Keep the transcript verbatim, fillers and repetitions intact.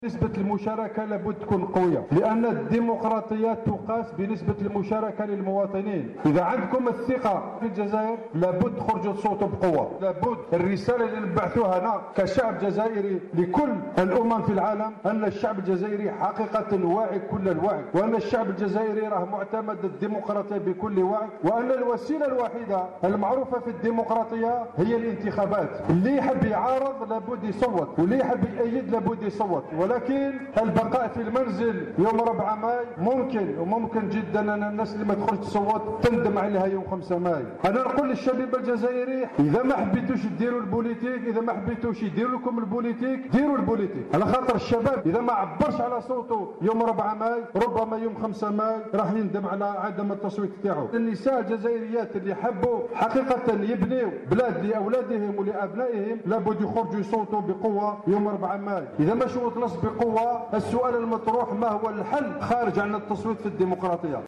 نسبة المشاركة لابد تكون قوية، لأن الديمقراطية تقاس بنسبة المشاركة للمواطنين. إذا عندكم الثقة في الجزائر لابد تخرجوا تصوتوا بقوة، لابد الرسالة اللي نبعثوها هنا كشعب جزائري لكل الأمم في العالم أن الشعب الجزائري حقيقة واعي كل الوعي، وأن الشعب الجزائري راه معتمد الديمقراطية بكل وعي، وأن الوسيلة الوحيدة المعروفة في الديمقراطية هي الانتخابات. اللي يحب يعارض لابد يصوت، واللي يحب يأيد لابد يصوت، ولكن البقاء في المنزل يوم أربعة ماي ممكن، وممكن جدا أن الناس اللي ما تخرج تصوت تندم عليها يوم خمسة ماي. أنا نقول للشباب الجزائري إذا ما حبيتوش ديروا البوليتيك، إذا ما حبيتوش يديروا لكم البوليتيك ديروا البوليتيك، على خاطر الشباب إذا ما عبرش على صوته يوم أربعة ماي ربما يوم خمسة ماي راح يندم على عدم التصويت تاعو. النساء الجزائريات اللي حبوا حقيقة يبنيوا بلاد لأولادهم ولأبنائهم لابد يخرجوا يصوتوا بقوة يوم أربعة ماي. إذا ما صوتناش بقوة السؤال المطروح ما هو الحل خارج عن التصويت في الديمقراطية؟